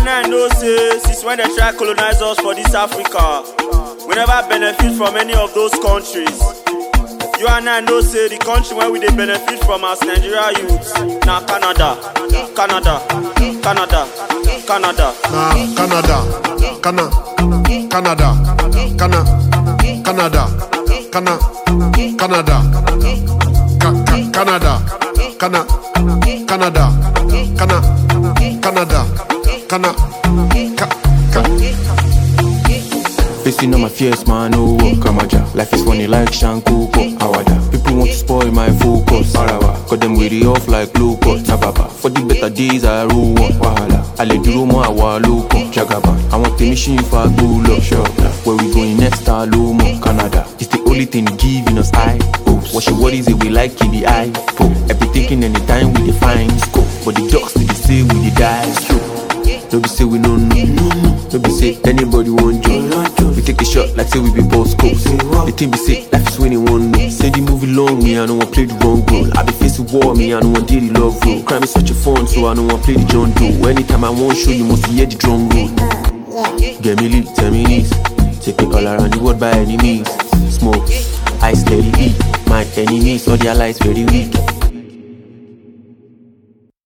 and I know say since when they try colonize us for this Africa, we never benefit from any of those countries. You and I know say the country where we dey benefit from as Nigeria youths na Canada. Canada. Canada. Canada. Canada. Canada. Canada. Canada. Canada. Facing all my fears, man, no Kamaja. Life is funny like Shankuko, Awada. People want to spoil my focus, Arawa. Got them with it off like Luko, Nababa. For the better days, I rule one, Wahala. I let you more, Awa, Luko, Jagaba. I want the machine for Gulo, sure. Where we going next, Alumo, Canada. It's the only thing giving us high hopes. What your worries if we like in the eye, po. I be thinking anytime we define scope. But the dogs to the say we the die, so. No be say we no know. No be say anybody want join. We take a shot like say we be boss coast. The team be say life is winning one no. Say the movie long, me I don't want play the wrong role. I be facing war, me I don't want do the love role. Crime is such a fun, so I don't want play the John Doe. Anytime I want show, you must hear the drum roll. Get me lit, 10 minutes. Take me all around the world by any means. Smoke, ice steady eat. My enemies, all their lights very weak.